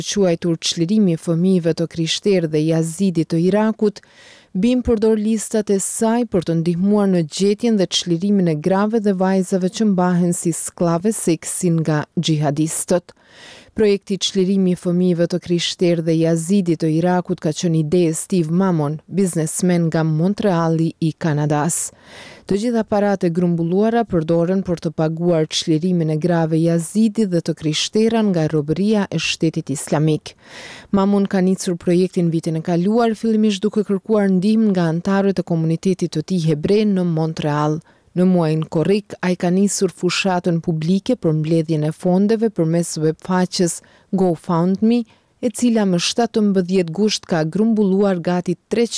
quajtur çlirimi i fëmijëve të krishterë dhe jazidit të Irakut, BIM përdor listat e saj për të ndihmuar në gjetjen dhe çlirimin e grave dhe vajzave që mbahen si sklave seksi nga xhihadistët. Projekti çlirimi i fëmijëve të krishterë dhe jazidit të Irakut ka qenë ide e Steve Mammon, biznesmen nga Montreali i Kanadas. Të gjitha paratë e grumbulluara përdoren për të paguar çlirimin e grave jazidit dhe të krishtera nga robëria e shtetit islamik. Mammon ka nisur projektin vitin e kaluar, fillimisht duke kërkuar ndihmë nga anëtarët e komunitetit të tij hebrej në Montreal. Në muajin korrik, ai ka nisur fushatën publike për mbledhjen e fondeve përmes webfaqes GoFundMe, e cila më 17 gusht ka grumbulluar gati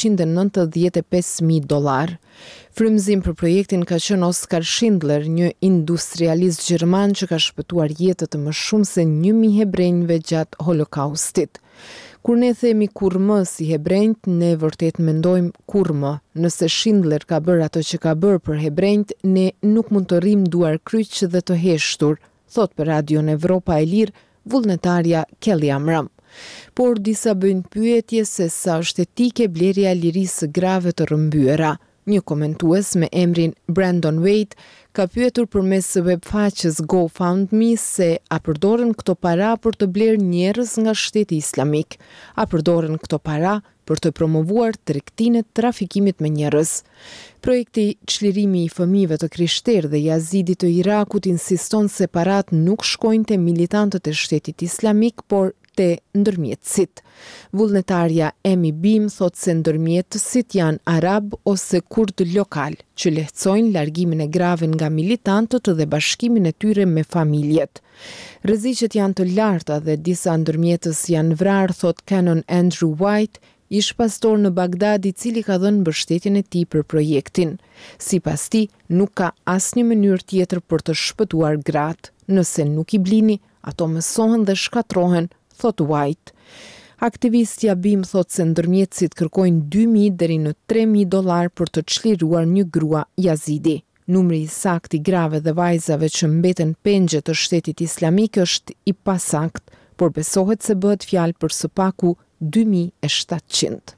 $395,000. Frymëzim për projektin ka qenë Oskar Schindler, një industrialist gjerman që ka shpëtuar jetët të më shumë se 1.000 hebrejve gjatë Holokaustit. Kur ne themi kur më si hebrejt, ne vërtet mendojmë kur më. Nëse Schindler ka bërë ato që ka bërë për hebrejt, ne nuk mund të rrim duar kryq dhe të heshtur, thot për Radion Evropa e Lirë vullnetarja Kelly Amram. Por disa bëjnë pyetje se sa është etike blerja e lirisë së grave të rrëmbyer. Një komentues me emrin Brandon Wade ka pyetur përmes webfaqes GoFundMe se a përdoren këto para për të blerë njerëz nga shteti islamik, a përdoren këto para për të promovuar tregtinë e trafikimit me njerëz. Projekti çlirimi i fëmijëve të krishterë dhe jazidit të Irakut insiston se parat nuk shkojnë te militantët e shtetit islamik, por te ndërmjetësit. Vullnetarja Emi Bim thot se ndërmjetësit janë arab ose kurd lokal, që lehtësojnë largimin e grave nga militantët dhe bashkimin e tyre me familjet. Rreziqet janë të larta dhe disa ndërmjetës janë vrarë, thot Canon Andrew White, ish pastor në Bagdad i cili ka dhënë mbështetjen e tij për projektin. Sipas tij, nuk ka asnjë mënyrë tjetër për të shpëtuar gratë. Nëse nuk i blini, ato mësohen dhe shkatrohen, thot White. Aktivistja Bim thot se ndërmjetësit kërkojnë $2,000 deri në $3,000 për të çliruar një grua jazidi. Numri i saktë i grave dhe vajzave që mbeten pengje të shtetit islamik është i pasakt, por besohet se bëhet fjalë për së paku 2.700.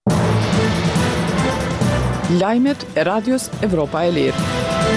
Lajmet e Radios Evropa e Lirë.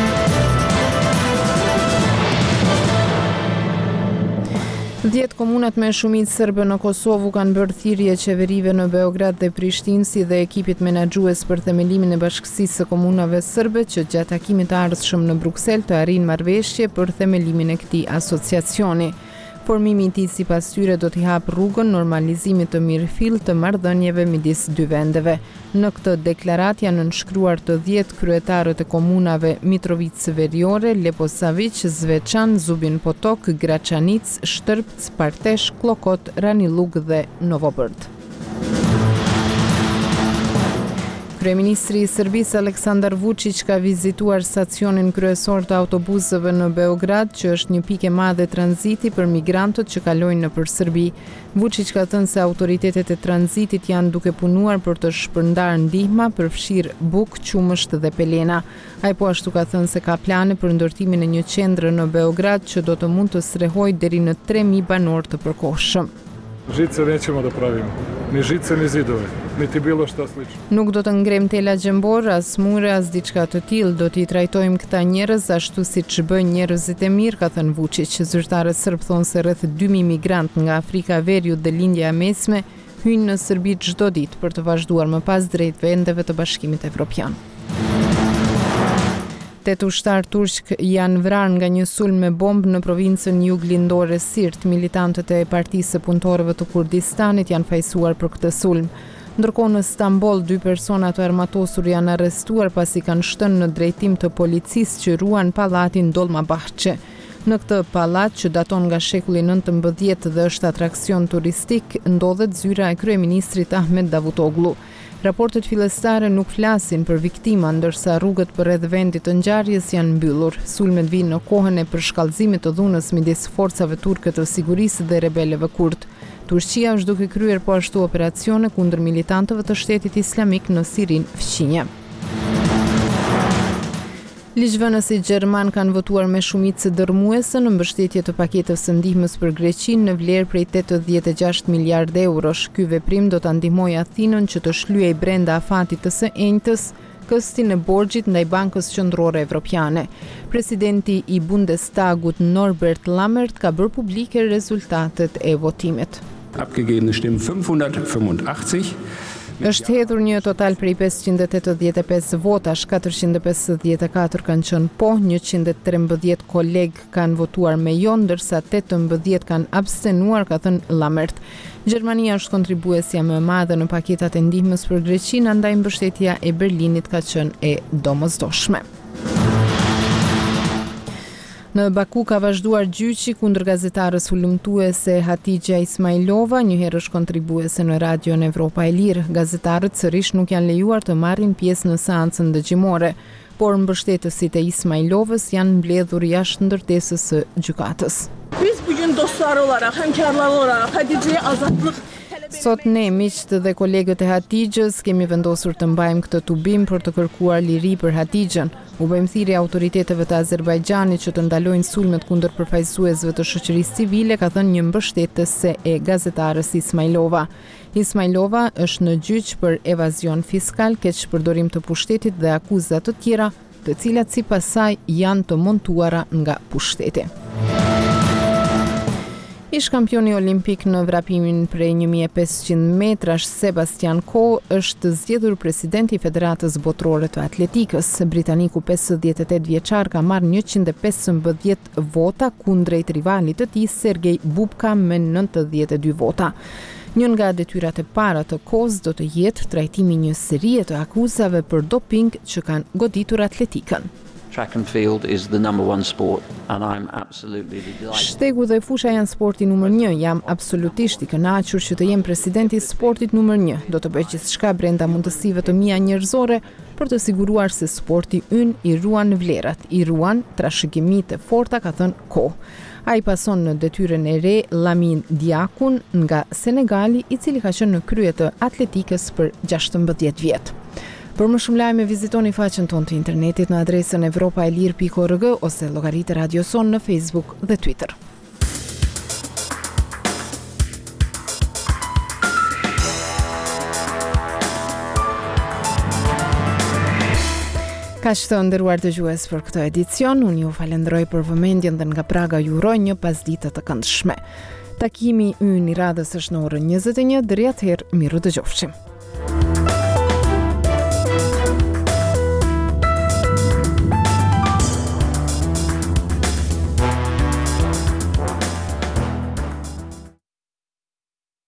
Dhjetë komunat me shumicë serbe në Kosovë kanë bërë thirrje qeverive në Beograd dhe Prishtinë si dhe ekipit menaxhues për themelimin e bashkësisë së komunave serbe që gjatë takimit të ardhshëm në Bruksel të arrijnë marrëveshje për themelimin e këtij asociacioni. Formimi i tij sipas tyre do t'i hap rrugën normalizimit të mirëfill të marrëdhënieve midis dy vendeve. Në këtë deklaratë janë nënshkruar të 10 kryetarët e komunave Mitrovica Veriore, Leposavić, Zvečan, Zubin Potok, Gračanic, Shtrpc, Partesh, Klokot, Ranilug dhe Novobërd. Kryeministri i Serbisë Aleksandar Vučić ka vizituar stacionin kryesor të autobusëve në Beograd, që është një pikë e madhe tranziti për migrantët që kalojnë nëpër Serbi. Vučić ka thënë se autoritetet e tranzitit janë duke punuar për të shpërndarë ndihma, përfshirë bukë, qumësht dhe pelena. Ai po ashtu ka thënë se ka plane për ndërtimin e një qendre në Beograd që do të mund të strehojë deri në 3.000 banor të përkohshëm. Žice nećemo da pravimo, ni žice ni zidove, niti bilo šta slično. Nuk do të ngrem tela gjembor, as mure, as diçka të tillë, do t'i trajtojmë këta njerëz ashtu siç bëjnë njerëzit e mirë, ka thënë Vučić. Zyrtarët serb thonë se rreth 2.000 migrant nga Afrika e Veriut dhe Lindja e Mesme hyjnë në Serbi çdo ditë për të vazhduar më pas drejt vendeve të Bashkimit Evropian. 8 ushtar turq janë vrarë nga një sulm me bombë në provincën juglindore Sirt. Militantët e Partisë së Punëtorëve të Kurdistanit janë fajsuar për këtë sulm. Ndërkohë në Stamboll 2 persona të armatosur janë arrestuar pasi kanë shtënë në drejtim të policisë që ruan pallatin Dolmabahçe. Në këtë pallat që daton nga shekulli 19 dhe është atraksion turistik, ndodhet zyra e kryeministrit Ahmet Davutoglu. Raportet fillestare nuk flasin për viktima, ndërsa rrugët përreth vendit të ngjarjes janë mbyllur. Sulmet vinë në kohën e përshkallëzimit të dhunës midis forcave turke të sigurisë dhe rebelëve kurd. Turqia është duke kryer po ashtu operacione kundër militantëve të shtetit islamik në Sirin fqinje. Ligjvënësit gjerman kanë votuar me shumicë dërmuese në mbështetje të paketës së ndihmës për Greqinë në vlerë prej 86 miliardë eurosh. Ky veprim do ta ndihmojë Athinën që të shlyej brenda afatit të së enjtës këstin e borxhit ndaj Bankës Qendrore Evropiane. Presidenti i Bundestagut Norbert Lammert ka bërë publike rezultatet e votimit. Abgegebene Stimmen 585. Është hedhur një total prej 585 votash, 454 kanë qenë po, 113 koleg kanë votuar me jo, ndërsa 18 kanë abstenuar, ka thënë Lammert. Gjermania është kontribuesja më e madhe në paketat e ndihmës për Greqinë, andaj mbështetja e Berlinit ka qenë e domosdoshme. Në Baku ka vazhduar gjyqi kundër gazetarës hulumtuese Hatixha Ismailova, një herësh kontribuese në Radion Evropa e Lirë. Gazetarët sërish nuk janë lejuar të marrin pjesë në seancën dëgjimore, por mbështetësit e Ismailovës janë mbledhur jashtë ndërtesës së gjykatës. Biz bugün dostlar olarak, hemkarlar olarak Hatixha'ya azatlık. Sot ne, miqt dhe kolegët e Hatixhës, kemi vendosur të mbajmë këtë tubim për të kërkuar liri për Hatixhën. U bëjmë thirrje autoriteteve të Azerbajxhanit që të ndalojnë sulmet kundër përfaqësuesve të shoqërisë civile, ka thënë një mbështetëse e gazetarës Ismailova. Ismailova është në gjyq për evazion fiskal, keqpërdorim të pushtetit dhe akuza të tjera, të cilat sipas saj janë të montuara nga pushteti. Ish kampioni olimpik në vrapimin prej 1500 metrash Sebastian Coe është zgjedhur presidenti i Federatës Botërore të Atletikës. Britaniku 58 vjeçar ka marrë 115 vota kundrejt rivalit të tij Sergej Bubka me 92 vota. Një nga detyrat e para të Coes do të jetë trajtimi një serie të akuzave për doping që kanë goditur atletikën. Track and field is the number one sport and I'm absolutely delighted. Shtegu dhe fusha janë sporti numër 1. Jam absolutisht i kënaqur që të jem presidenti i sportit numër 1. Do të bëj gjithçka brenda mundësive të mia njerëzore për të siguruar se sporti ynë i ruan vlerat, i ruan trashëgimitë e forta, ka thënë Coe. Ai pason në detyrën e re Lamin Diakun nga Senegali, i cili ka qenë në krye të atletikës për 16 vjet. Për më shumë lajme vizitoni faqen tonë të internetit në adresën evropaelir.org ose llogaritë Radio Son në Facebook dhe Twitter. Kaq të nderuar dëgjues për këtë edicion, unë ju falenderoj për vëmendjen dhe nga Praga ju uroj një pasditë të këndshme. Takimi ynë i radhës është në orën 21, deri atëherë miru dëgjofshim.